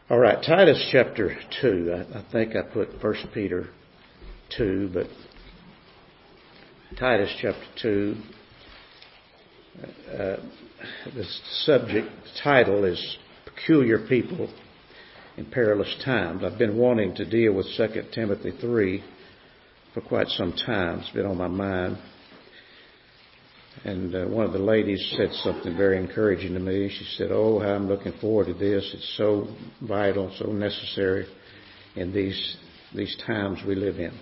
All right, Titus chapter 2. I think I put 1 Peter 2, but Titus chapter 2. The subject title is Peculiar People in Perilous Times. I've been wanting to deal with 2 Timothy 3 for quite some time. It's been on my mind. And one of the ladies said something very encouraging to me. She said, "Oh, how I'm looking forward to this. It's so vital, so necessary in these times we live in."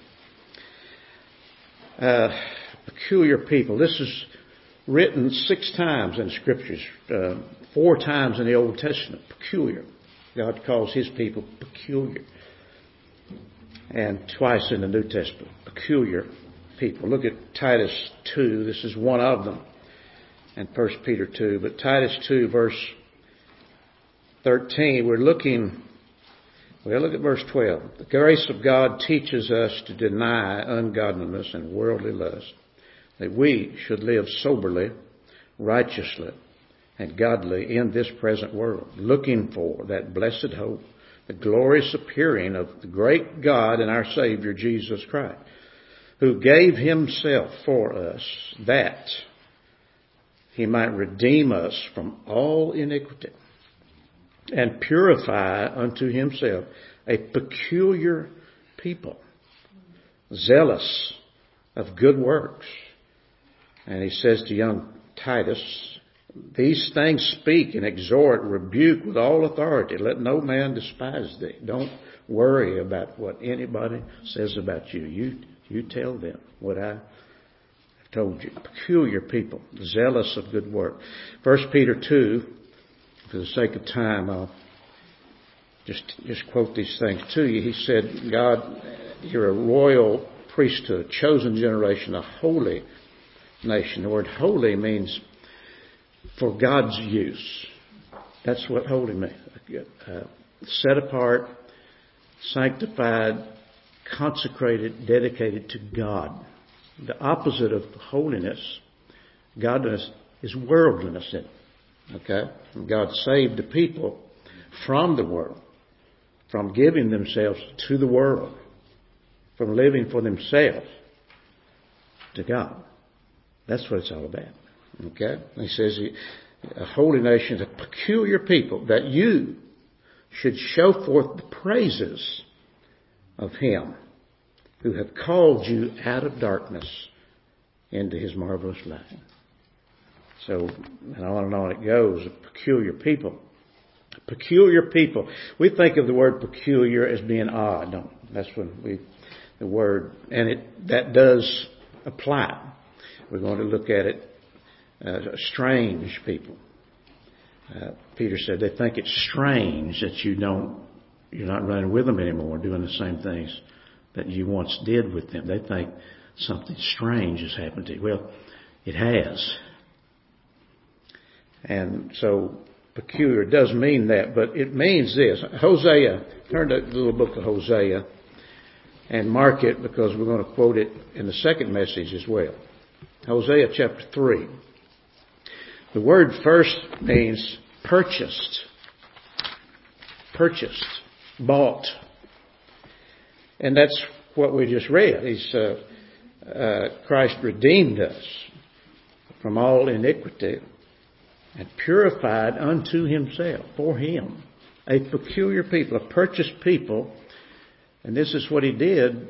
Peculiar people. This is written 6 times in the Scriptures, 4 times in the Old Testament. Peculiar. God calls His people peculiar. And twice in the New Testament. Peculiar people. Look at Titus 2. This is one of them. And 1 Peter 2. But Titus 2 verse 13. Look at verse 12. The grace of God teaches us to deny ungodliness and worldly lust, that we should live soberly, righteously, and godly in this present world, looking for that blessed hope, the glorious appearing of the great God and our Savior Jesus Christ, who gave Himself for us that He might redeem us from all iniquity and purify unto Himself a peculiar people, zealous of good works. And he says to young Titus, "These things speak and exhort, rebuke with all authority. Let no man despise thee." Don't worry about what anybody says about you. You tell them what I have told you. Peculiar people, zealous of good work. 1 Peter 2, for the sake of time, I'll just quote these things to you. He said, God, you're a royal priesthood, chosen generation, a holy nation. The word holy means for God's use. That's what holy means. Set apart, sanctified, consecrated, dedicated to God. The opposite of holiness, godliness, is worldliness. Okay? God saved the people from the world, from giving themselves to the world, from living for themselves to God. That's what it's all about. Okay? He says, a holy nation, a peculiar people, that you should show forth the praises of Him who have called you out of darkness into His marvelous light. So, and on it goes, a peculiar people. Peculiar people. We think of the word peculiar as being odd, don't we? That's when the word, and that does apply. We're going to look at it strange people. Peter said they think it's strange that you're not running with them anymore, doing the same things that you once did with them. They think something strange has happened to you. Well, it has. And so peculiar does mean that, but it means this. Hosea, turn to the little book of Hosea and mark it, because we're going to quote it in the second message as well. Hosea chapter 3. The word first means purchased, bought. And that's what we just read. Christ redeemed us from all iniquity and purified unto Himself, for Him, a peculiar people, a purchased people. And this is what He did,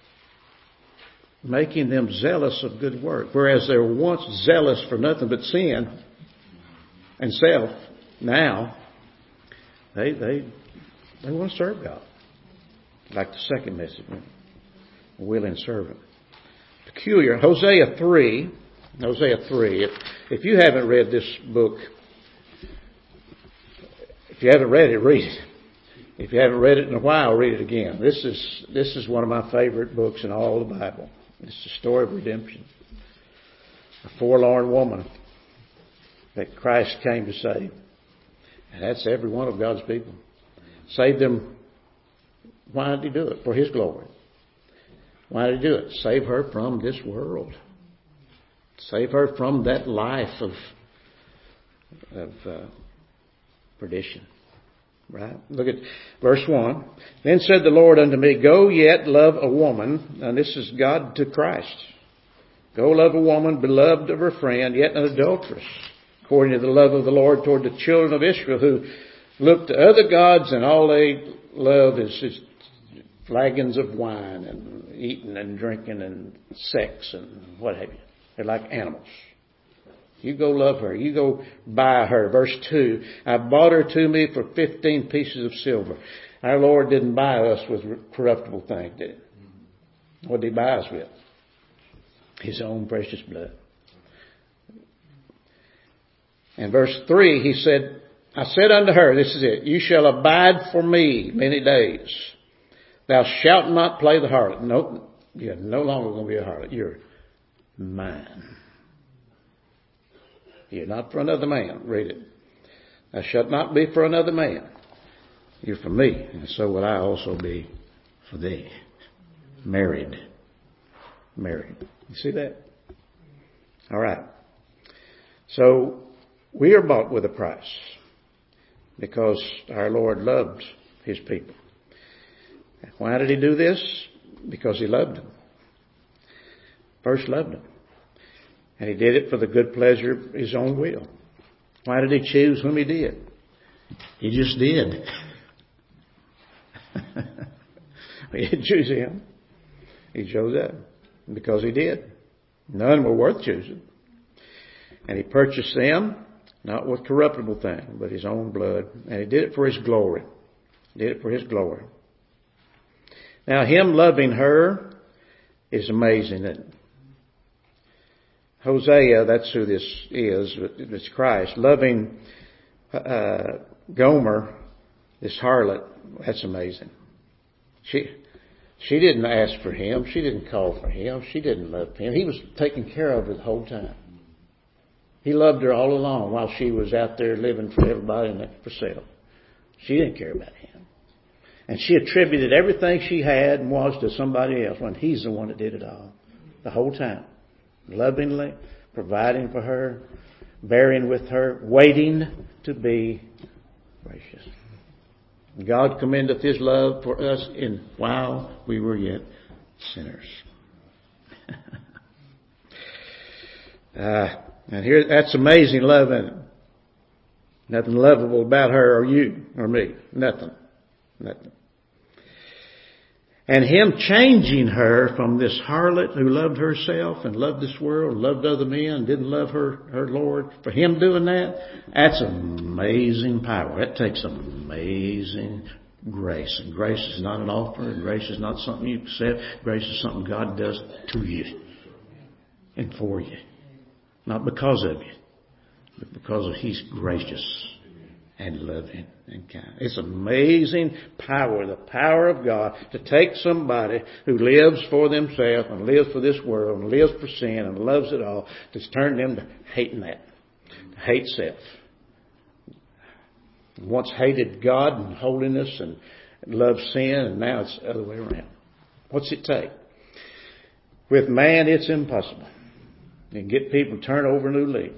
making them zealous of good work. Whereas they were once zealous for nothing but sin and self, now they want to serve God. Like the second message, a willing servant. Peculiar. Hosea 3. If you haven't read this book, if you haven't read it, read it. If you haven't read it in a while, read it again. This is one of my favorite books in all the Bible. It's the story of redemption. A forlorn woman that Christ came to save. And that's every one of God's people. Save them. Why did He do it? For His glory. Why did He do it? Save her from this world. Save her from that life of perdition. Right? Look at verse 1. Then said the Lord unto me, Go yet love a woman. And this is God to Christ. Go love a woman, beloved of her friend, yet an adulteress, according to the love of the Lord toward the children of Israel, who look to other gods, and all they love is flagons of wine and eating and drinking and sex and what have you. They're like animals. You go love her. You go buy her. Verse 2, I bought her to me for 15 pieces of silver. Our Lord didn't buy us with corruptible things, did he? What did he buy us with? His own precious blood. And verse 3, he said, I said unto her, this is it, you shall abide for me many days. Thou shalt not play the harlot. No, you're no longer going to be a harlot. You're mine. You're not for another man. Read it. Thou shalt not be for another man. You're for me, and so will I also be for thee. Married. Married. You see that? All right. So we are bought with a price because our Lord loved his people. Why did he do this? Because he loved them. First loved them. And he did it for the good pleasure of his own will. Why did he choose whom he did? He just did. He didn't choose him. He chose them because he did. None were worth choosing. And he purchased them, not with corruptible thing, but his own blood. And he did it for his glory. He did it for his glory. Now, him loving her is amazing, isn't it? Hosea, that's who this is, it's Christ. Loving Gomer, this harlot, that's amazing. She didn't ask for him. She didn't call for him. She didn't love him. He was taking care of her the whole time. He loved her all along while she was out there living for everybody and for sale. She didn't care about him. And she attributed everything she had and was to somebody else when he's the one that did it all. The whole time. Lovingly, providing for her, bearing with her, waiting to be gracious. God commendeth his love for us in while we were yet sinners. And here, that's amazing love, isn't it? Nothing lovable about her or you or me. Nothing. And him changing her from this harlot who loved herself and loved this world, loved other men, didn't love her Lord, for him doing that, that's amazing power. That takes amazing grace. And grace is not an offer. And grace is not something you accept. Grace is something God does to you and for you. Not because of you, but because of he's gracious and loving and kind. It's amazing power, the power of God to take somebody who lives for themselves and lives for this world and lives for sin and loves it all, to turn them to hating that, to hate self. Once hated God and holiness and loved sin, and now it's the other way around. What's it take? With man, it's impossible. You can get people to turn over a new leaf.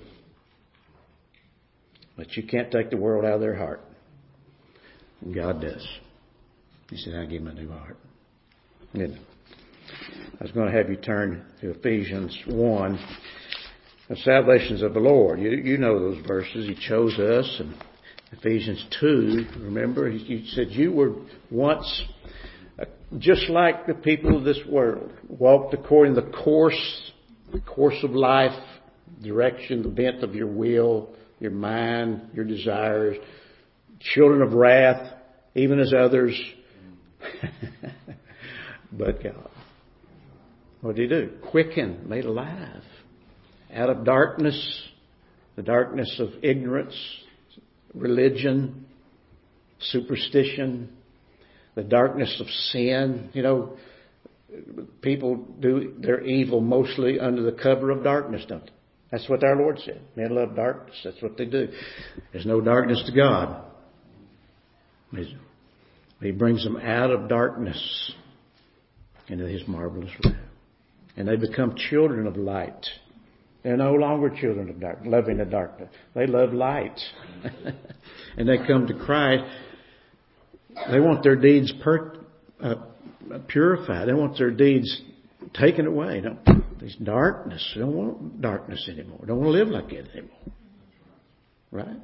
But you can't take the world out of their heart. And God does. He said, I'll give them a new heart. And I was going to have you turn to Ephesians 1. The salvations of the Lord. You know those verses. He chose us. And Ephesians 2, remember, he said you were once just like the people of this world. Walked according to the course of life, direction, the bent of your will, your mind, your desires, children of wrath, even as others. But God, what did he do? Quicken, made alive. Out of darkness, the darkness of ignorance, religion, superstition, the darkness of sin. You know, people do their evil mostly under the cover of darkness, don't they? That's what our Lord said. Men love darkness. That's what they do. There's no darkness to God. He brings them out of darkness into his marvelous light. And they become children of light. They're no longer children of darkness, loving the darkness. They love light. And they come to Christ. They want their deeds purified. They want their deeds taken away. There's darkness. They don't want darkness anymore. They don't want to live like that anymore. Right?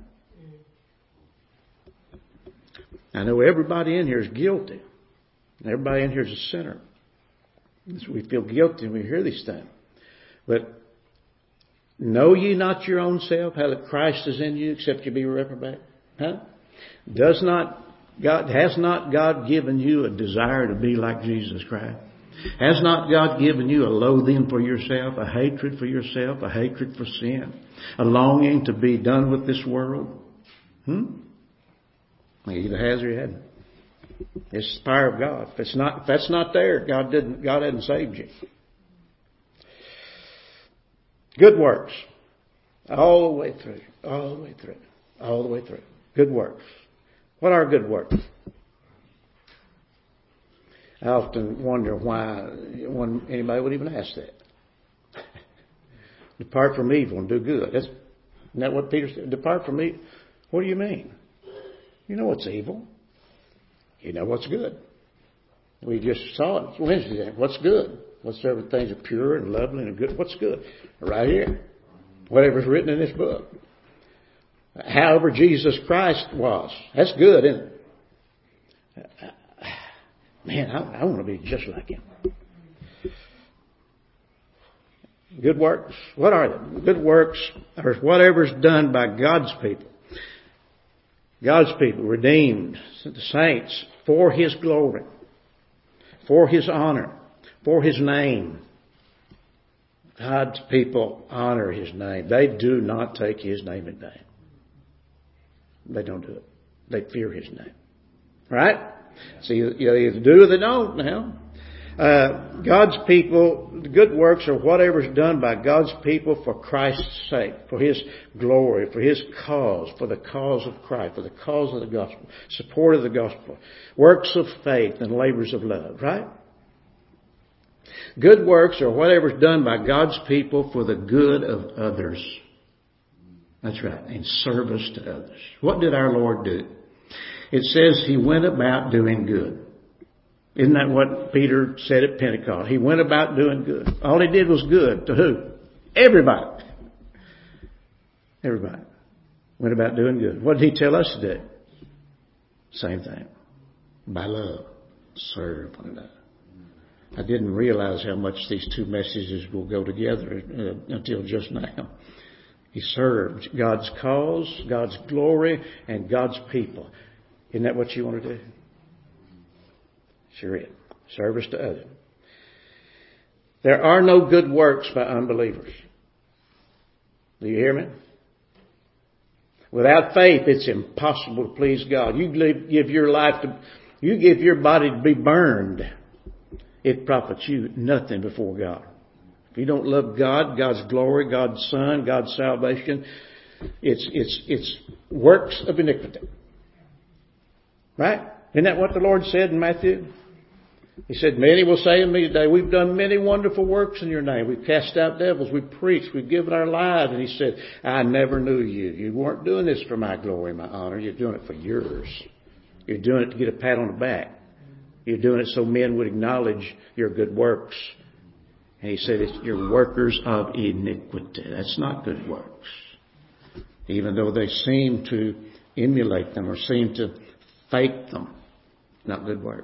I know everybody in here is guilty. Everybody in here is a sinner. So we feel guilty when we hear these things. But know ye not your own self, how that Christ is in you, except you be reprobate? Huh? Has not God given you a desire to be like Jesus Christ? Has not God given you a loathing for yourself, a hatred for yourself, a hatred for sin, a longing to be done with this world? He either has or he hasn't. It's the power of God. If that's not there, God hadn't saved you. Good works. All the way through. All the way through. All the way through. Good works. What are good works? I often wonder why anybody would even ask that. Depart from evil and do good. Isn't that what Peter said? Depart from evil. What do you mean? You know what's evil. You know what's good. We just saw it Wednesday. What's good? Whatsoever things are pure and lovely and good. What's good? Right here. Whatever's written in this book. However Jesus Christ was. That's good, isn't it? Man, I want to be just like him. Good works. What are they? Good works are whatever's done by God's people. God's people, redeemed, the saints, for His glory, for His honor, for His name. God's people honor His name. They do not take His name in vain. They don't do it. They fear His name. Right? So you either do or they don't now. God's people, the good works are whatever's done by God's people for Christ's sake, for His glory, for His cause, for the cause of Christ, for the cause of the gospel, support of the gospel, works of faith and labors of love, right? Good works are whatever's done by God's people for the good of others. That's right, in service to others. What did our Lord do? It says He went about doing good. Isn't that what Peter said at Pentecost? He went about doing good. All He did was good. To who? Everybody. Everybody. Went about doing good. What did He tell us to do? Same thing. By love. Serve one another. I didn't realize how much these two messages will go together until just now. He served God's cause, God's glory, and God's people. Isn't that what you want to do? Sure is. Service to others. There are no good works by unbelievers. Do you hear me? Without faith, it's impossible to please God. You give your body to be burned. It profits you nothing before God. If you don't love God, God's glory, God's Son, God's salvation, it's works of iniquity. Right? Isn't that what the Lord said in Matthew? He said, many will say to me today, we've done many wonderful works in your name. We've cast out devils. We've preached. We've given our lives. And He said, I never knew you. You weren't doing this for my glory, my honor. You're doing it for yours. You're doing it to get a pat on the back. You're doing it so men would acknowledge your good works. And He said, you're workers of iniquity. That's not good works. Even though they seem to emulate them or seem to fake them. Not good work.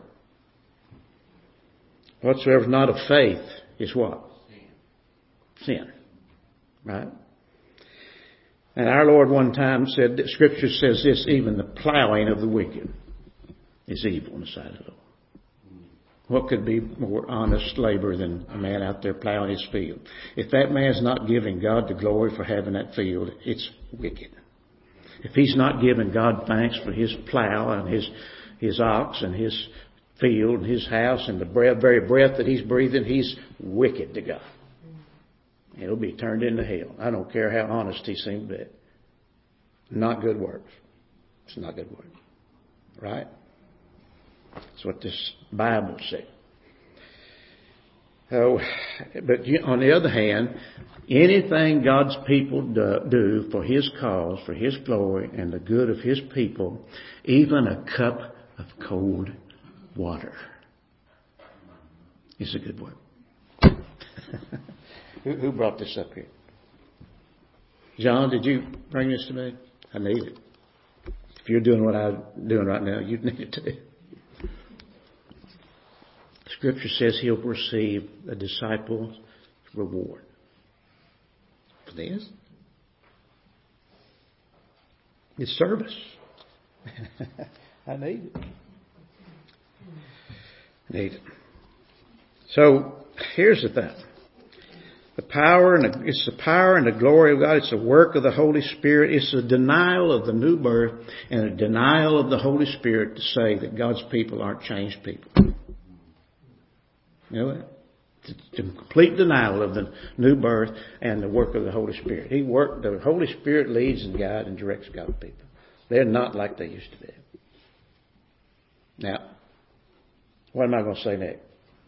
Whatsoever is not of faith is what? Sin. Right? And our Lord one time said, that Scripture says this, even the plowing of the wicked is evil in the sight of the Lord. What could be more honest labor than a man out there plowing his field? If that man's not giving God the glory for having that field, it's wicked. If he's not giving God thanks for his plow and his ox and his field and his house and the very breath that he's breathing, he's wicked to God. He'll be turned into hell. I don't care how honest he seems to be. Not good works. It's not good work. Right? That's what this Bible says. Oh, but on the other hand, anything God's people do for His cause, for His glory, and the good of His people, even a cup of cold water. It's a good word. Who brought this up here? John, did you bring this to me? I need it. If you're doing what I'm doing right now, you need it too. Scripture says he'll receive a disciple's reward. For this? It's service. I need it. I need it. So, here's the thing. It's the power and the glory of God. It's the work of the Holy Spirit. It's a denial of the new birth and a denial of the Holy Spirit to say that God's people aren't changed people. You know what? It's a complete denial of the new birth and the work of the Holy Spirit. The Holy Spirit leads and guides and directs God's people. They're not like they used to be. Now, what am I going to say next?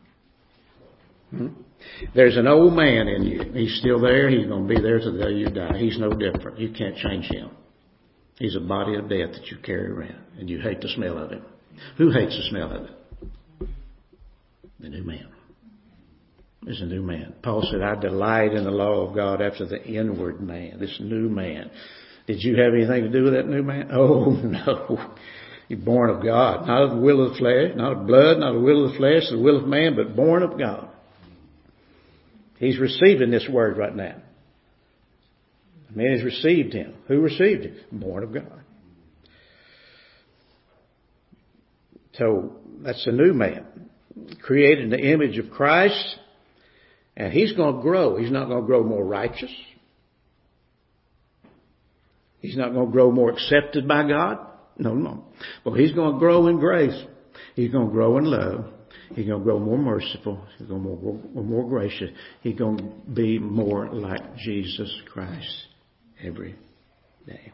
There's an old man in you. He's still there. He's going to be there till the day you die. He's no different. You can't change him. He's a body of death that you carry around, and you hate the smell of him. Who hates the smell of it? The new man. There's a new man. Paul said, I delight in the law of God after the inward man, this new man. Did you have anything to do with that new man? Oh, no. You're born of God, not of the will of the flesh, not of blood, not of the will of the flesh, the will of man, but born of God. He's receiving this word right now. The man has received him. Who received him? Born of God. So that's a new man, created in the image of Christ, and he's going to grow. He's not going to grow more righteous. He's not going to grow more accepted by God. No. But he's going to grow in grace. He's going to grow in love. He's going to grow more merciful. He's going to grow more gracious. He's going to be more like Jesus Christ every day.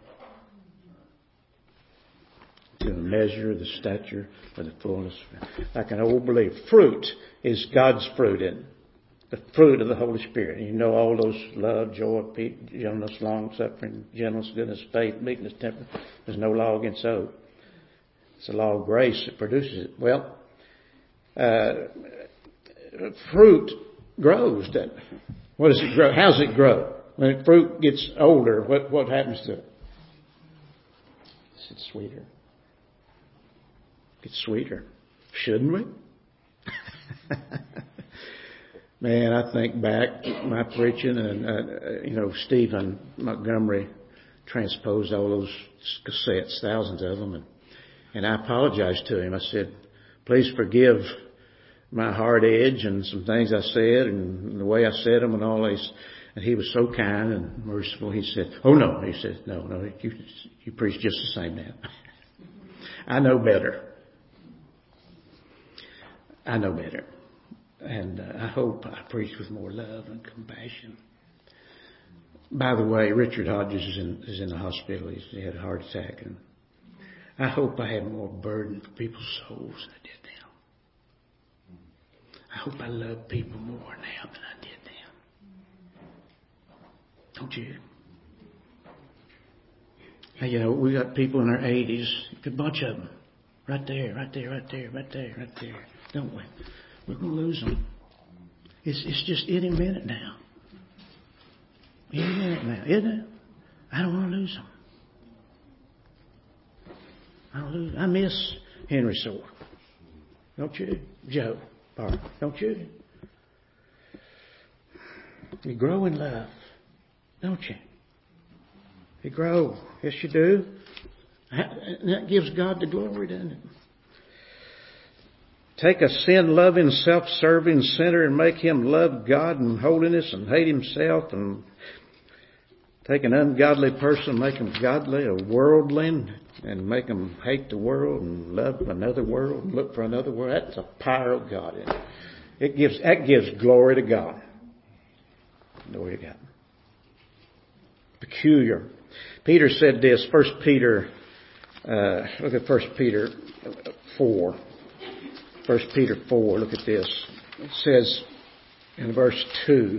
To the measure of the stature of the fullness. Like an old belief. Fruit is God's fruit in the fruit of the Holy Spirit. And you know all those love, joy, peace, gentleness, long-suffering, gentleness, goodness, faith, meekness, temperance. There's no law against those. It's the law of grace that produces it. Well, fruit grows, doesn't it? What does it grow? How does it grow? When fruit gets older, what happens to it? It's sweeter. It's sweeter. Shouldn't we? Man, I think back my preaching and, Stephen Montgomery transposed all those cassettes, thousands of them. And I apologized to him. I said, please forgive my hard edge and some things I said and the way I said them and all this. And he was so kind and merciful. He said, oh no. He said, no, you preach just the same now. I know better. And I hope I preach with more love and compassion. By the way, Richard Hodges is in the hospital. He had a heart attack. And I hope I have more burden for people's souls than I did then. I hope I love people more now than I did then. Don't you? Hey, we got people in their 80s, a good bunch of them. Right there. Don't we? We're going to lose them. It's just any minute now. Any minute now, isn't it? I don't want to lose them. I miss Henry Sore. Don't you? Joe Park. Don't you? You grow in love. Don't you? You grow. Yes, you do. And that gives God the glory, doesn't it? Take a sin-loving, self-serving sinner and make him love God and holiness and hate himself, and take an ungodly person, make him godly, a worldling, and make him hate the world and love another world and look for another world. That's the power of God in it. That gives glory to God. Glory to God. Peculiar. Peter said this, 1 Peter, look at 1 Peter 4. 1 Peter 4, look at this. It says in verse 2,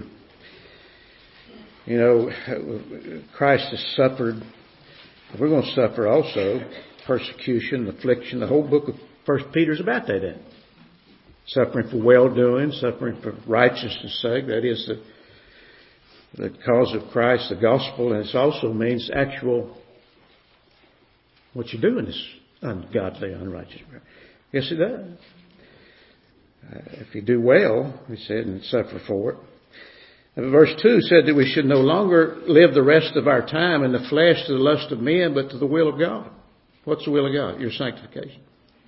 Christ has suffered. We're going to suffer also. persecution, affliction. The whole book of 1 Peter is about that, isn't it? Suffering for well-doing, suffering for righteousness' sake. That is the cause of Christ, the gospel. And it also means actual, what you're doing is ungodly, unrighteous. Yes, it does. If you do well, he said, and suffer for it. And verse 2 said that we should no longer live the rest of our time in the flesh to the lust of men, but to the will of God. What's the will of God? Your sanctification.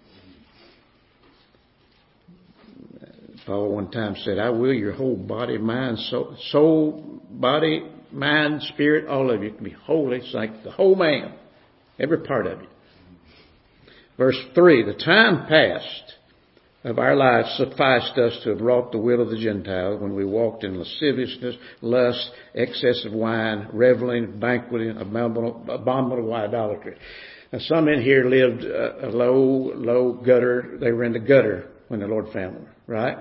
Paul one time said, I will your whole body, mind, soul, body, mind, spirit, all of you can be holy, sanctified, the whole man, every part of you. Verse 3, the time past of our lives sufficed us to have wrought the will of the Gentiles when we walked in lasciviousness, lust, excess of wine, reveling, banqueting, abominable idolatry. Now, some in here lived a low gutter. They were in the gutter when the Lord found them, right?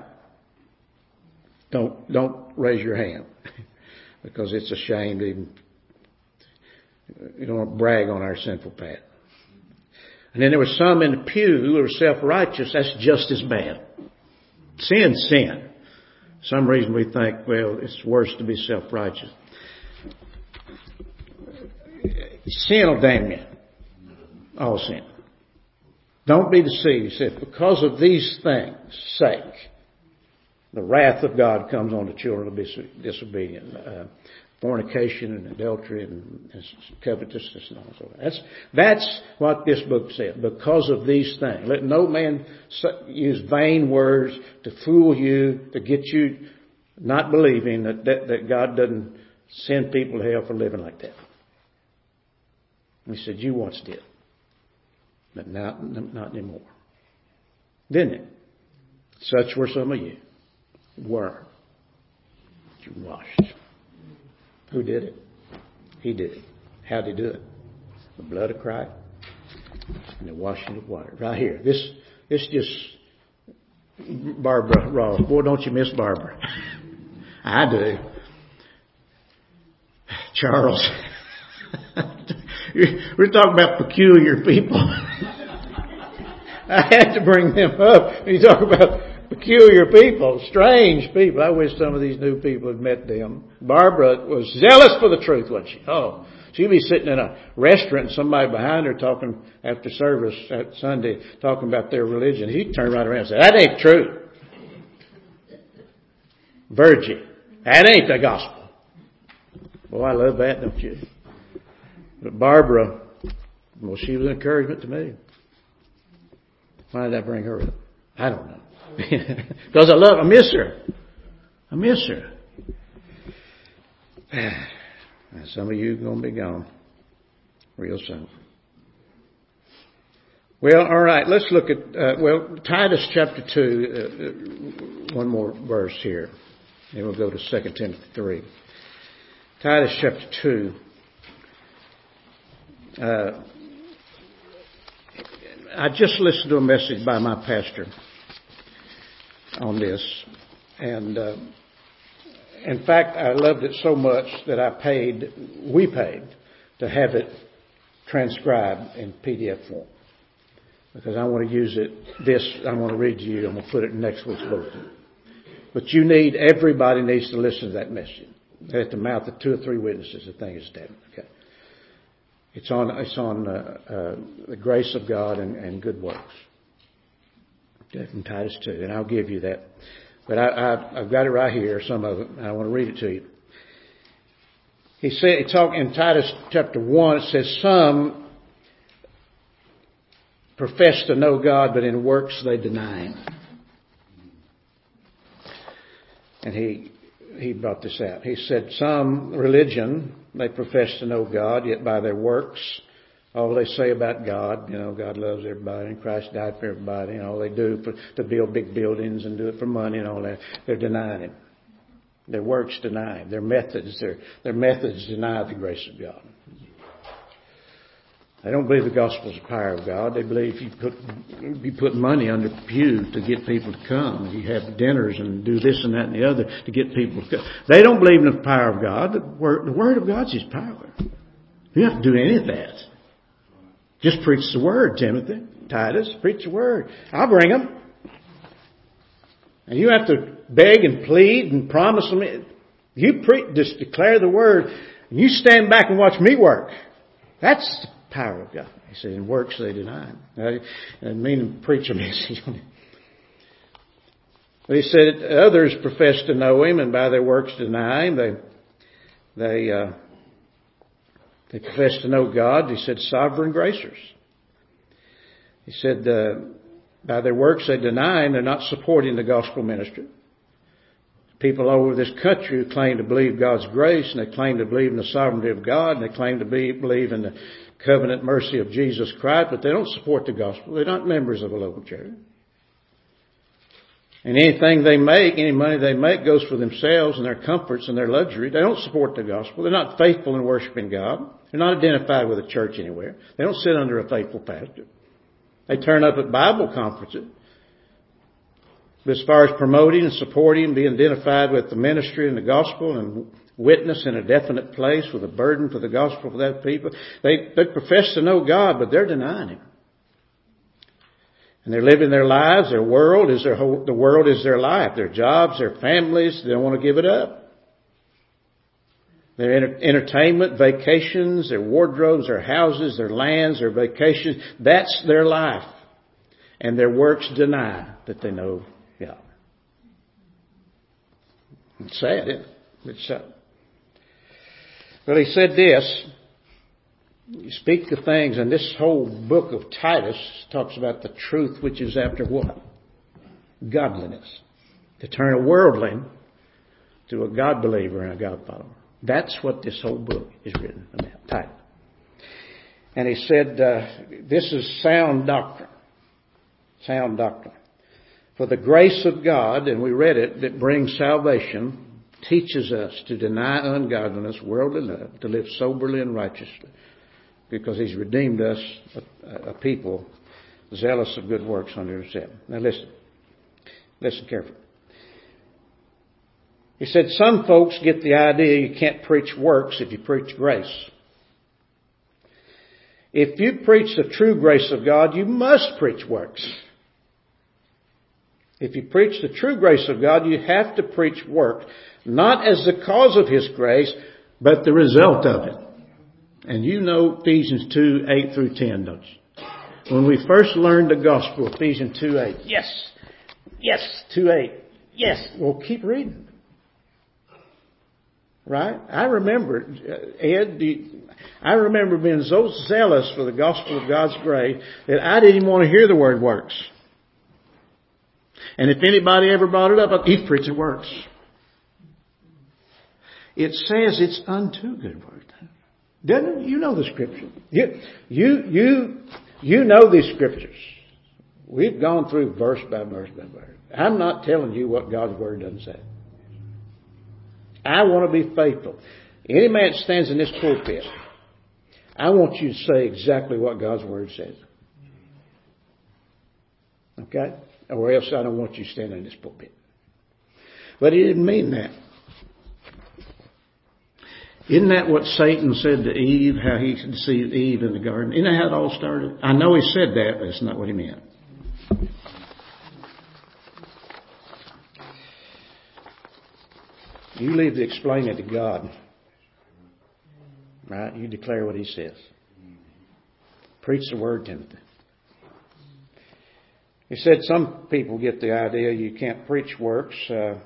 Don't raise your hand because it's a shame to even, you don't want to brag on our sinful path. And then there were some in the pew who were self-righteous. That's just as bad. Sin's sin. For some reason we think, well, it's worse to be self-righteous. Sin will damn you. All sin. Don't be deceived. He said, because of these things' sake, the wrath of God comes on the children of disobedience. Fornication and adultery and covetousness and all that. That's what this book said. Because of these things. Let no man use vain words to fool you, to get you not believing that God doesn't send people to hell for living like that. He said, you once did. But not anymore. Didn't it? Such were some of you. Were. You washed. Who did it? He did it. How did he do it? The blood of Christ and the washing of water. Right here. This just Barbara Ross. Boy, don't you miss Barbara. I do. Charles. We're talking about peculiar people. I had to bring them up. When you talk about peculiar people, strange people. I wish some of these new people had met them. Barbara was zealous for the truth, wasn't she? Oh, she'd be sitting in a restaurant and somebody behind her talking after service at Sunday, talking about their religion. He'd turn right around and say, that ain't true. Virgin. That ain't the gospel. Boy, I love that, don't you? But Barbara, well, she was an encouragement to me. Why did I bring her up? I don't know. Because I miss her. I miss her. And some of you are going to be gone real soon. Well, all right, let's look at, Titus chapter 2, one more verse here. Then we'll go to 2 Timothy 3. Titus chapter 2. I just listened to a message by my pastor on this. And in fact, I loved it so much that we paid to have it transcribed in PDF form. Because I want to use it, I want to read to you, I'm going to put it in next week's bulletin. But everybody needs to listen to that message. At the mouth of 2 or 3 witnesses, the thing is established. Okay. It's on the grace of God and good works. From Titus 2, and I'll give you that. But I've got it right here, some of it, and I want to read it to you. He said, in Titus chapter 1, it says, some profess to know God, but in works they deny Him. And he brought this out. He said, some religion, they profess to know God, yet by their works, all they say about God, God loves everybody and Christ died for everybody, and all they do to build big buildings and do it for money and all that, they're denying Him. Their works deny Him. Their methods deny the grace of God. They don't believe the gospel is the power of God. They believe you put money under the pew to get people to come. You have dinners and do this and that and the other to get people to come. They don't believe in the power of God. The Word of God's His power. You don't have to do any of that. Just preach the word, Timothy. Titus, preach the word. I'll bring them. And you have to beg and plead and promise them. You just declare the word. And you stand back and watch me work. That's the power of God. He said, in works they deny him. I didn't mean to preach a message on him. But he said, others profess to know him and by their works deny him. They profess to know God. He said, sovereign gracers. He said, by their works they deny him. They're not supporting the gospel ministry. People all over this country who claim to believe God's grace, and they claim to believe in the sovereignty of God, and they claim to believe in the covenant mercy of Jesus Christ, but they don't support the gospel. They're not members of a local church. And anything they make, any money they make goes for themselves and their comforts and their luxury. They don't support the gospel. They're not faithful in worshiping God. They're not identified with a church anywhere. They don't sit under a faithful pastor. They turn up at Bible conferences. But as far as promoting and supporting and being identified with the ministry and the gospel and witness in a definite place with a burden for the gospel for that people, they profess to know God, but they're denying him. And they're living their lives. The world is their life. Their jobs, their families. They don't want to give it up. Their entertainment, vacations, their wardrobes, their houses, their lands, their vacations. That's their life. And their works deny that they know God. It's sad, isn't it? It's sad. But he said this. You speak the things, and this whole book of Titus talks about the truth which is after what? Godliness. To turn a worldling to a God believer and a God follower. That's what this whole book is written about. Titus. And he said, this is sound doctrine. Sound doctrine. For the grace of God, and we read it, that brings salvation, teaches us to deny ungodliness, worldly love, to live soberly and righteously. Because he's redeemed us, a people zealous of good works under himself. Now listen. Listen carefully. He said some folks get the idea you can't preach works if you preach grace. If you preach the true grace of God, you must preach works. If you preach the true grace of God, you have to preach work. Not as the cause of his grace, but the result of it. And you know Ephesians 2, 8 through 10, don't you? When we first learned the gospel, Ephesians 2, 8. Yes. Yes. 2, 8. Yes. Well, keep reading. Right? I remember, Ed, I remember being so zealous for the gospel of God's grace that I didn't even want to hear the word works. And if anybody ever brought it up, he's preaching works. It says it's unto good works. Doesn't it? You know the scripture. You know these scriptures. We've gone through verse by verse by verse. I'm not telling you what God's word doesn't say. I want to be faithful. Any man that stands in this pulpit, I want you to say exactly what God's word says. Okay? Or else I don't want you standing in this pulpit. But he didn't mean that. Isn't that what Satan said to Eve, how he deceived Eve in the garden? Isn't that how it all started? I know he said that, but it's not what he meant. You leave to explain it to God. Right? You declare what he says. Preach the word, Timothy. He said some people get the idea you can't preach works.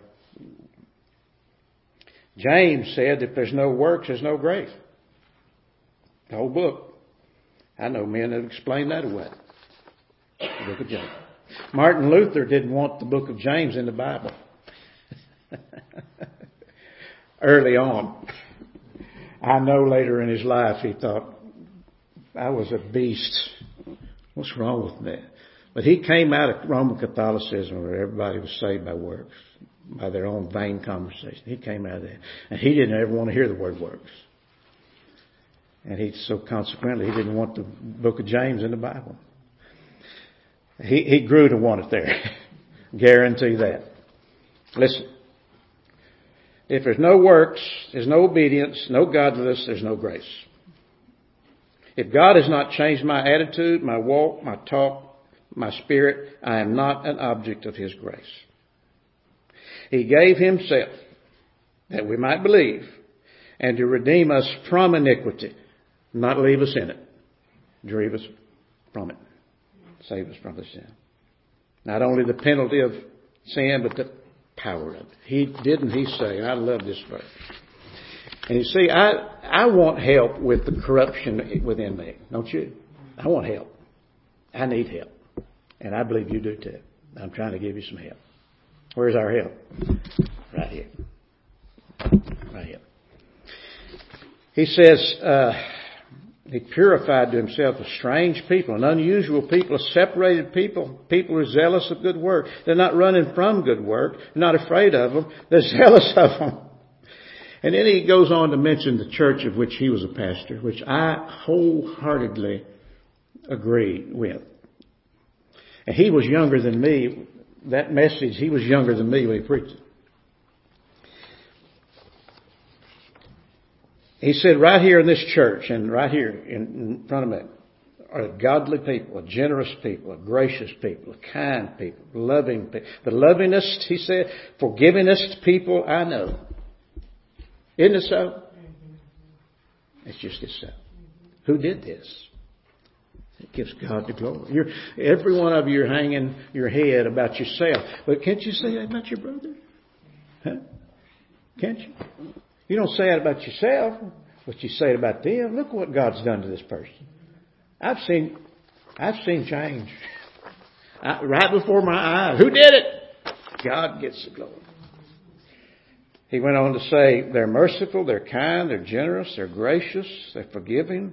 James said if there's no works, there's no grace. The whole book. I know men that explain that away. The book of James. Martin Luther didn't want the book of James in the Bible. Early on. I know later in his life he thought, I was a beast. What's wrong with me? But he came out of Roman Catholicism where everybody was saved by works, by their own vain conversation. He came out of there. And he didn't ever want to hear the word works. And so consequently, he didn't want the book of James in the Bible. He grew to want it there. Guarantee that. Listen. If there's no works, there's no obedience, no godliness, there's no grace. If God has not changed my attitude, my walk, my talk, my spirit, I am not an object of His grace. He gave Himself that we might believe and to redeem us from iniquity, not leave us in it, drive us from it, save us from the sin. Not only the penalty of sin, but the power of it. Didn't He say, and I love this verse. And you see, I want help with the corruption within me, don't you? I want help. I need help. And I believe you do too. I'm trying to give you some help. Where's our help? Right here. Right here. He says, He purified to Himself a strange people, an unusual people, a separated people, people who are zealous of good work. They're not running from good work. They're not afraid of them. They're zealous of them. And then he goes on to mention the church of which he was a pastor, which I wholeheartedly agree with. And he was younger than me. That message, he was younger than me when he preached it. He said right here in this church and right here in front of me are godly people, a generous people, a gracious people, a kind people, loving people. The lovingest, he said, forgivingest people I know. Isn't it so? It's just so. Who did this? It gives God the glory. Every one of you are hanging your head about yourself. But can't you say that about your brother? Huh? Can't you? You don't say it about yourself, but you say it about them. Look what God's done to this person. I've seen change. Right before my eyes. Who did it? God gets the glory. He went on to say, they're merciful, they're kind, they're generous, they're gracious, they're forgiving.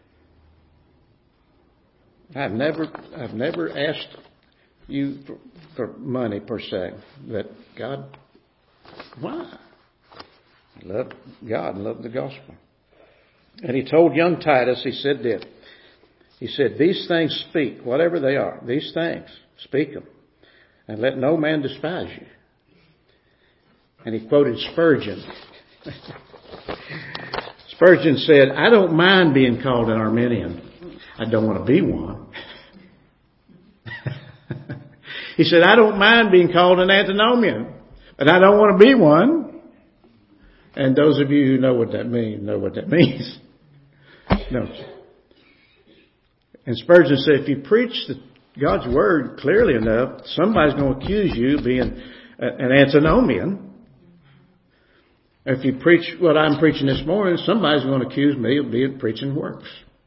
I've never asked you for money per se. But God, why? I love God and love the gospel. And he told young Titus, he said this. He said, these things speak, whatever they are, these things, speak them. And let no man despise you. And he quoted Spurgeon. Spurgeon said, I don't mind being called an Arminian. I don't want to be one. He said, I don't mind being called an Antinomian, but I don't want to be one. And those of you who know what that means, know what that means. Don't you? And Spurgeon said, if you preach God's word clearly enough, somebody's going to accuse you of being an Antinomian. If you preach what I'm preaching this morning, somebody's going to accuse me of preaching works.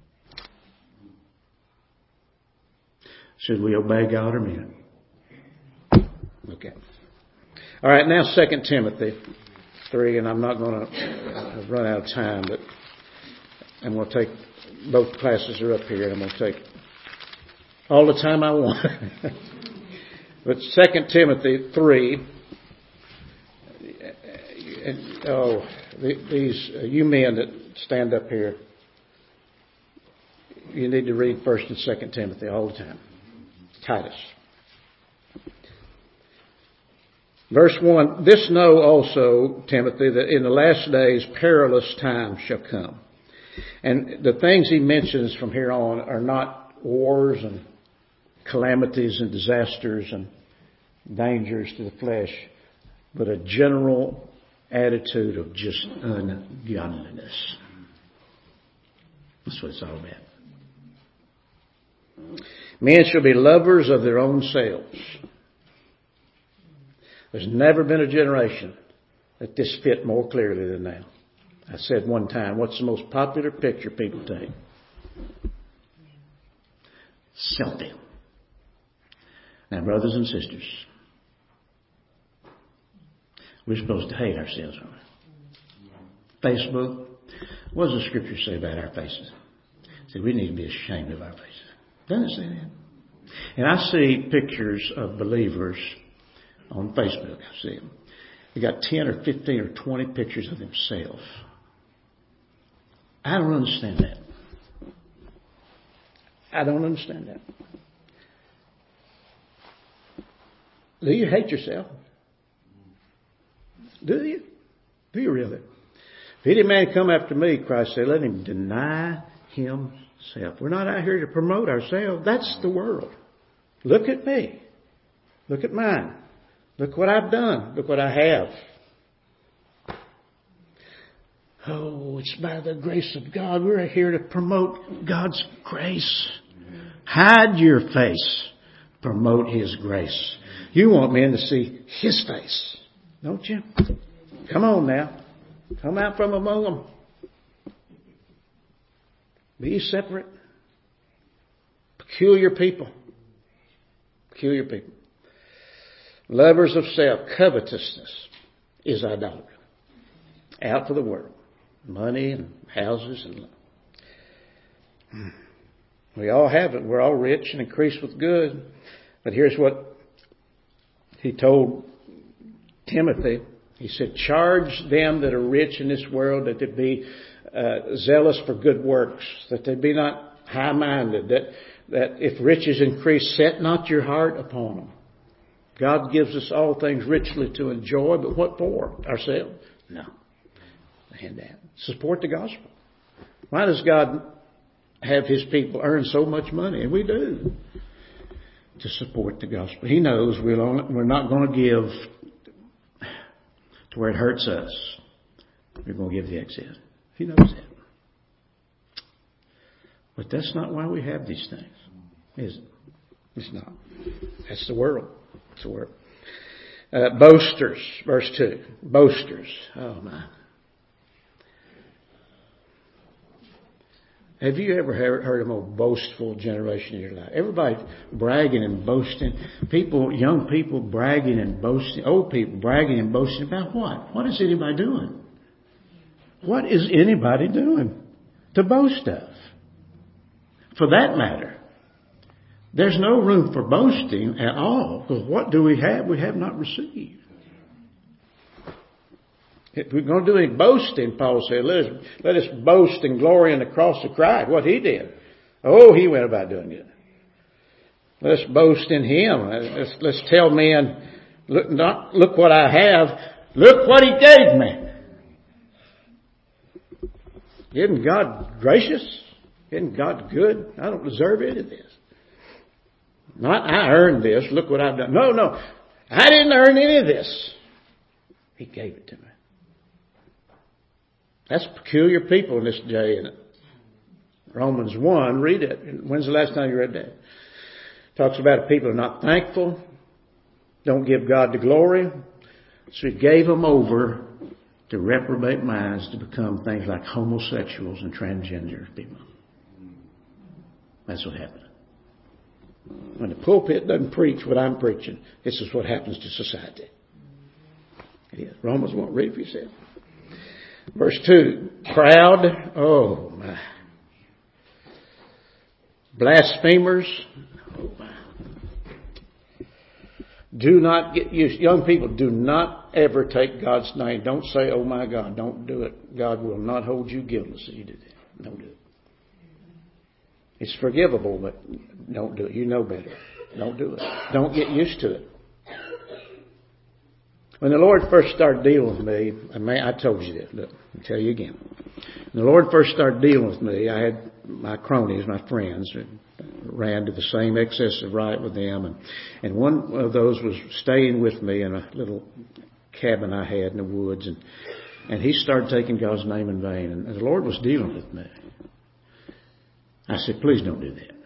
Should we obey God or men? Okay. All right, now 2 Timothy 3, and I'm not going to run out of time, but I'm going to take, both classes are up here, and I'm going to take all the time I want. But 2 Timothy 3, these you men that stand up here, you need to read 1 and 2 Timothy all the time. Titus. Verse 1, this know also, Timothy, that in the last days perilous times shall come. And the things he mentions from here on are not wars and calamities and disasters and dangers to the flesh, but a general attitude of just ungodliness. That's what it's all about. Men shall be lovers of their own selves. There's never been a generation that this fit more clearly than now. I said one time, what's the most popular picture people take? Selfie. Now, brothers and sisters, we're supposed to hate ourselves, aren't we? Facebook. What does the Scripture say about our faces? It says we need to be ashamed of our faces. Doesn't it say that? And I see pictures of believers on Facebook. I see them. They got 10 or 15 or 20 pictures of themselves. I don't understand that. I don't understand that. Do you hate yourself? Do you? Do you really? If any man come after me, Christ said, let him deny himself. self. We're not out here to promote ourselves. That's the world. Look at me. Look at mine. Look what I've done. Look what I have. Oh, it's by the grace of God. We're here to promote God's grace. Hide your face. Promote His grace. You want men to see His face, don't you? Come on now. Come out from among them. Be separate. Peculiar people. Peculiar people. Lovers of self. Covetousness is idolatry. Out for the world. Money and houses and we all have it. We're all rich and increased with good. But here's what he told Timothy. He said, charge them that are rich in this world that they be zealous for good works, that they be not high-minded, that if riches increase, set not your heart upon them. God gives us all things richly to enjoy, but what for? Ourselves? No. And that. Support the gospel. Why does God have His people earn so much money? And we do. To support the gospel. He knows we're not going to give to where it hurts us. We're going to give the excess. He knows that. But that's not why we have these things, is it? It's not. That's the world. It's the world. Boasters, verse 2. Boasters. Oh my. Have you ever heard of a more boastful generation in your life? Everybody bragging and boasting. People, young people bragging and boasting. Old people bragging and boasting about what? What is anybody doing? What is anybody doing to boast of? For that matter, there's no room for boasting at all. Because what do we have? We have not received. If we're going to do any boasting, Paul said, let us boast and glory in the cross of Christ, what He did. Oh, He went about doing it. Let's boast in Him. Let's tell men, look what I have. Look what He gave me. Isn't God gracious? Isn't God good? I don't deserve any of this. Not I earned this. Look what I've done. No. I didn't earn any of this. He gave it to me. That's peculiar people in this day, isn't it? Romans 1, read it. When's the last time you read that? Talks about people who are not thankful, don't give God the glory. So He gave them over to reprobate minds to become things like homosexuals and transgender people. That's what happened. When the pulpit doesn't preach what I'm preaching, this is what happens to society. It is. Romans 1, read it for yourself. Verse 2, proud, oh my. Blasphemers, oh my. Do not get used. Young people, do not ever take God's name. Don't say, oh my God, don't do it. God will not hold you guiltless if you do that. Don't do it. It's forgivable, but don't do it. You know better. Don't do it. Don't get used to it. When the Lord first started dealing with me, I told you this, look, I'll tell you again. When the Lord first started dealing with me, I had my cronies, my friends, ran to the same excess of right with them. And one of those was staying with me in a little cabin I had in the woods. And he started taking God's name in vain. And the Lord was dealing with me. I said, please don't do that.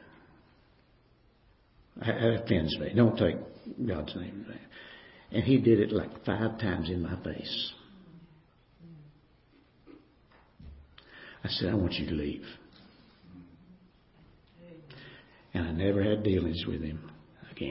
That offends me. Don't take God's name in vain. And he did it like 5 times in my face. I said, I want you to leave. And I never had dealings with him again.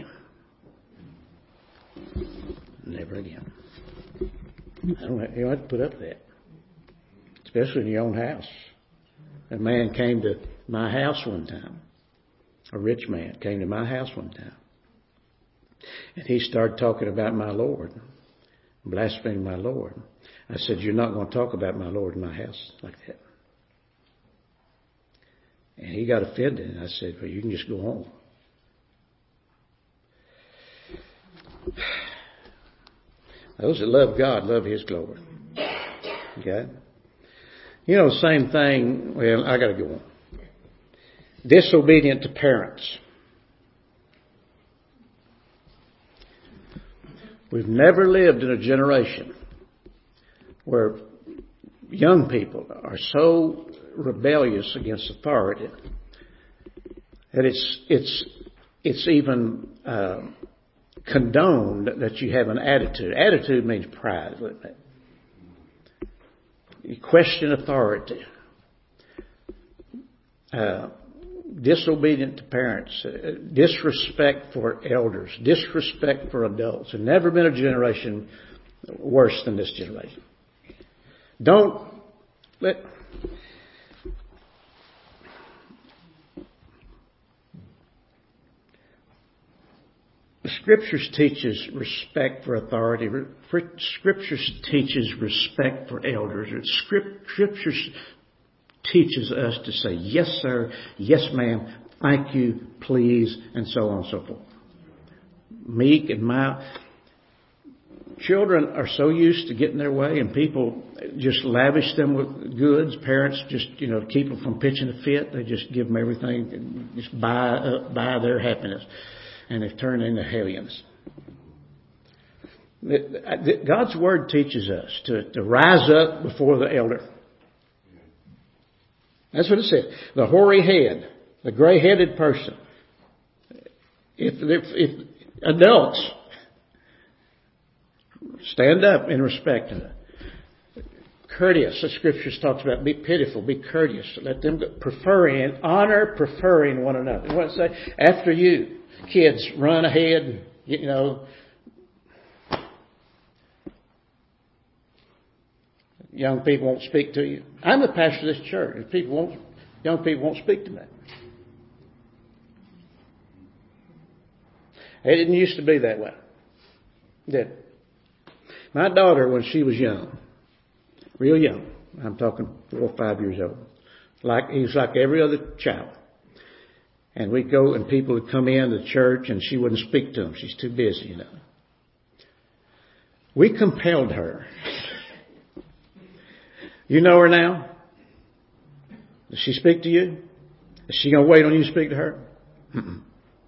Never again. You don't have to put up with that. Especially in your own house. A man came to my house one time. A rich man came to my house one time. And he started talking about my Lord, blaspheming my Lord. I said, you're not going to talk about my Lord in my house like that. And he got offended. And I said, well, you can just go home. Those that love God love His glory. Okay? You know, same thing. Well, I got to go on. Disobedient to parents. We've never lived in a generation where young people are so rebellious against authority that it's even condoned that you have an attitude. Attitude means pride, isn't it? You question authority. Disobedient to parents, disrespect for elders, disrespect for adults. There's never been a generation worse than this generation. Don't let... The Scriptures teaches respect for authority. Scriptures teaches respect for elders. Scriptures teaches us to say, yes, sir, yes, ma'am, thank you, please, and so on and so forth. Meek and mild. Children are so used to getting their way, and people just lavish them with goods. Parents just, keep them from pitching a fit. They just give them everything and just buy their happiness. And they've turned into hellions. God's Word teaches us to rise up before the elder. That's what it says. The hoary head, the gray-headed person. If adults stand up in respect to that. Courteous, the Scriptures talks about, be pitiful, be courteous. Let them honor preferring one another. What does it say? After you. Kids, run ahead, young people won't speak to you. I'm the pastor of this church. Young people won't speak to me. It didn't used to be that way. Did it? My daughter, when she was young, real young, I'm talking 4 or 5 years old, he was like every other child. And we'd go and people would come in the church and she wouldn't speak to them. She's too busy, We compelled her. You know her now? Does she speak to you? Is she going to wait on you to speak to her? Mm-mm.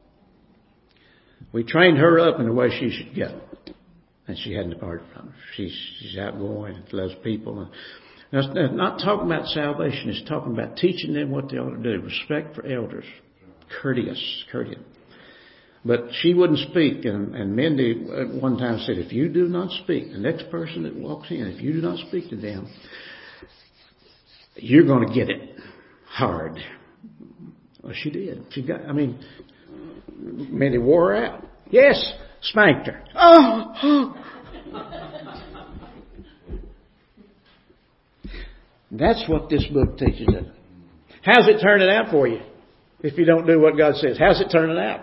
We trained her up in the way she should go. And she hadn't departed from her. She's outgoing and loves people. Now, it's not talking about salvation. It's talking about teaching them what they ought to do. Respect for elders. Courteous. But she wouldn't speak, and Mindy at one time said, if you do not speak, the next person that walks in, if you do not speak to them, you're going to get it hard. Well, she did. Mindy wore her out. Yes, spanked her. Oh. That's what this book teaches us. How's it turning out for you? If you don't do what God says, how's it turning out?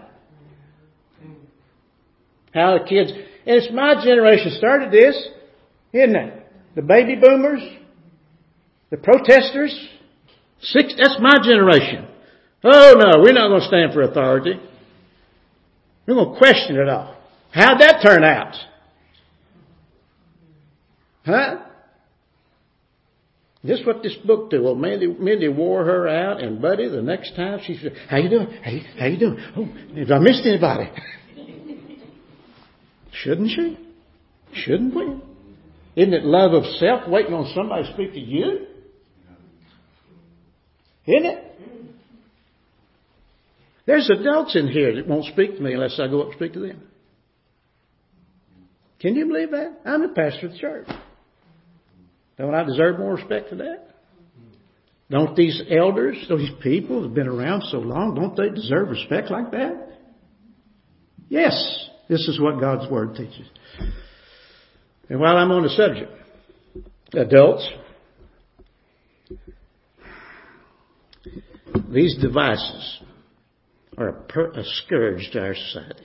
How the kids, and it's my generation started this, isn't it? The baby boomers, the protesters, that's my generation. Oh no, we're not going to stand for authority. We're going to question it all. How'd that turn out? Huh? This is what this book do. Well, Mindy wore her out, and Buddy, the next time she said, how you doing? How you doing? Oh, have I missed anybody? Shouldn't she? Shouldn't we? Isn't it love of self waiting on somebody to speak to you? Isn't it? There's adults in here that won't speak to me unless I go up and speak to them. Can you believe that? I'm the pastor of the church. Don't I deserve more respect for that? Don't these elders, these people that have been around so long, don't they deserve respect like that? Yes, this is what God's Word teaches. And while I'm on the subject, adults, these devices are a scourge to our society.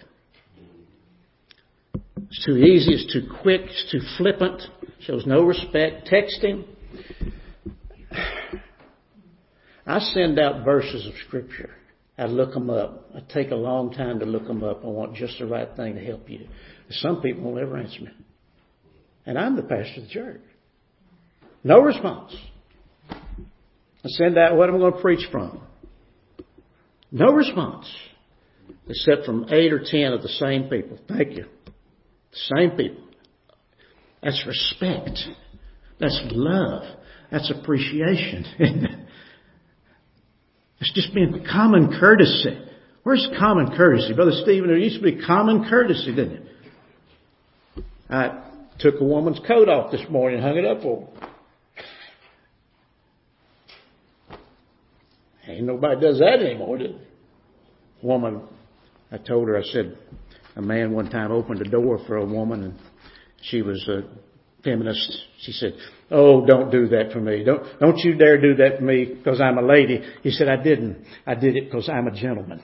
It's too easy, it's too quick, it's too flippant, shows no respect. Texting. I send out verses of Scripture. I look them up. I take a long time to look them up. I want just the right thing to help you. Some people won't ever answer me. And I'm the pastor of the church. No response. I send out what I'm going to preach from. No response. Except from 8 or 10 of the same people. Thank you. The same people. That's respect. That's love. That's appreciation. It's just being common courtesy. Where's common courtesy? Brother Stephen, there used to be common courtesy, didn't it? I took a woman's coat off this morning and hung it up for her. Ain't nobody does that anymore, does it? Woman, I told her, I said, a man one time opened a door for a woman and she was a feminist. She said, "Oh, don't do that for me. Don't you dare do that for me because I'm a lady." He said, "I didn't. I did it because I'm a gentleman."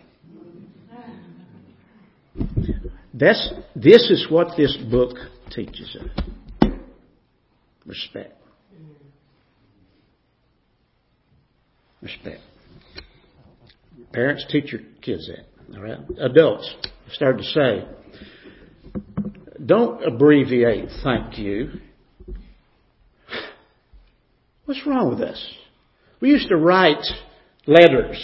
This is what this book teaches us. Respect. Respect. Parents, teach your kids that. All right? Adults, I started to say, don't abbreviate thank you. What's wrong with us? We used to write letters.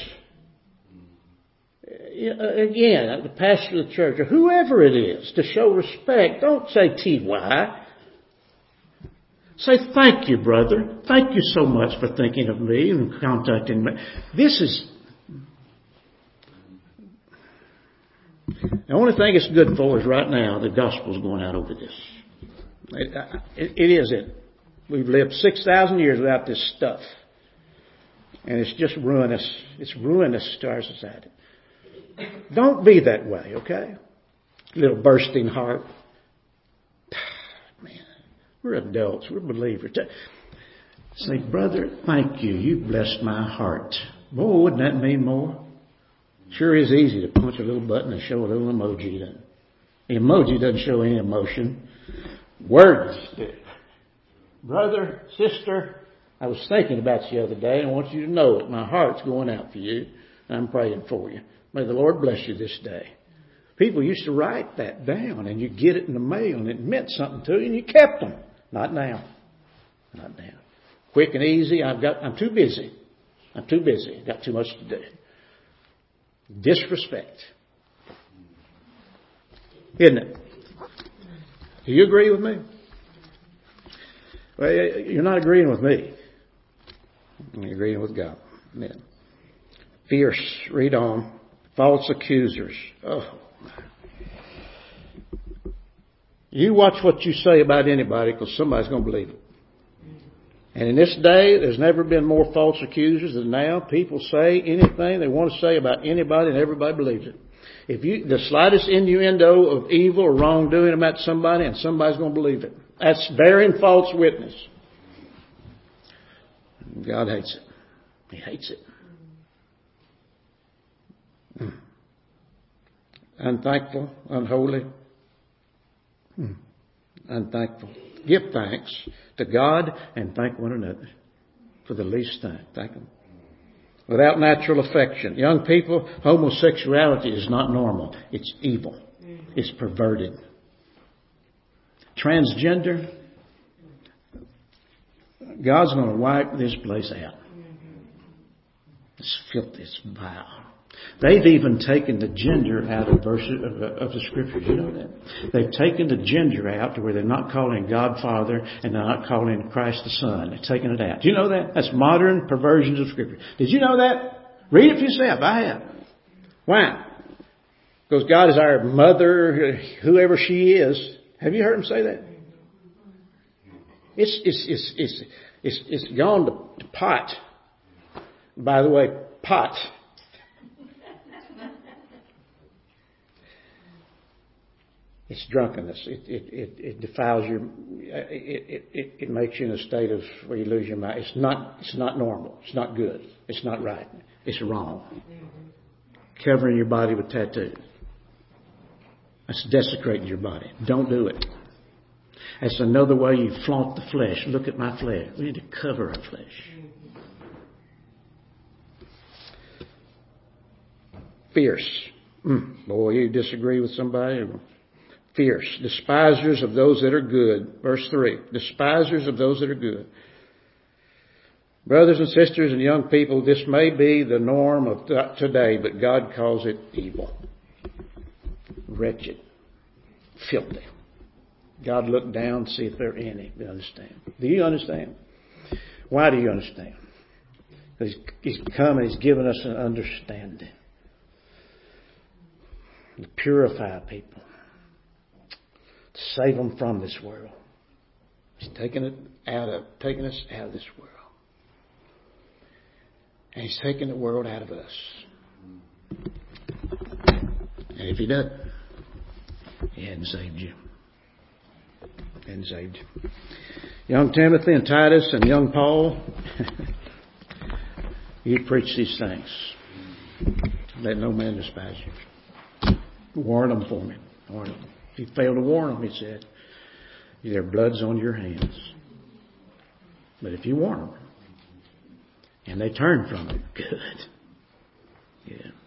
Again, the pastor of the church, or whoever it is, to show respect. Don't say T.Y. Say, "Thank you, brother. Thank you so much for thinking of me and contacting me." This is the only thing it's good for is right now the gospel's going out over this. It is it. We've lived 6,000 years without this stuff. And it's just ruinous. It's ruinous to our society. Don't be that way, okay? Little bursting heart. Man, we're adults. We're believers. Say, "Brother, thank you. You blessed my heart." Boy, wouldn't that mean more? Sure is easy to punch a little button and show a little emoji. The emoji doesn't show any emotion. Words do. Brother, sister, I was thinking about you the other day. I want you to know that my heart's going out for you. And I'm praying for you. May the Lord bless you this day. People used to write that down and you get it in the mail and it meant something to you and you kept them. Not now. Not now. Quick and easy. I'm too busy. I'm too busy. I've got too much to do. Disrespect. Isn't it? Do you agree with me? Well, you're not agreeing with me. You're agreeing with God. Amen. Fierce. Read on. False accusers. Oh. You watch what you say about anybody because somebody's going to believe it. And in this day, there's never been more false accusers than now. People say anything they want to say about anybody and everybody believes it. If the slightest innuendo of evil or wrongdoing about somebody and somebody's going to believe it. That's bearing false witness. God hates it. He hates it. Unthankful, unholy, unthankful. Give thanks to God and thank one another for the least thing. Thank Him. Without natural affection. Young people, homosexuality is not normal. It's evil. It's perverted. Transgender, God's going to wipe this place out. It's filthy. It's vile. They've even taken the gender out of the Scriptures. You know that? They've taken the gender out to where they're not calling God Father and they're not calling Christ the Son. They've taken it out. Do you know that? That's modern perversions of Scripture. Did you know that? Read it for yourself. I have. Why? Because God is our mother, whoever she is. Have you heard him say that? It's gone to pot. By the way, pot. It's drunkenness. It defiles your. It makes you in a state of where you lose your mind. It's not normal. It's not good. It's not right. It's wrong. Covering your body with tattoos. That's desecrating your body. Don't do it. That's another way you flaunt the flesh. Look at my flesh. We need to cover our flesh. Fierce. Boy, you disagree with somebody? Fierce. Despisers of those that are good. Verse 3. Despisers of those that are good. Brothers and sisters and young people, this may be the norm of today, but God calls it evil, wretched, filthy. God looked down to see if there are any. You understand? Do you understand? Why do you understand? Because He's come and He's given us an understanding to purify people, to save them from this world. He's taking us out of this world. And He's taking the world out of us. And if He doesn't, He hadn't saved you. He hadn't saved you. Young Timothy and Titus and young Paul, you preach these things. Let no man despise you. Warn them for me. Warn them. If you fail to warn them, he said, their blood's on your hands. But if you warn them, and they turn from it, good. Yeah.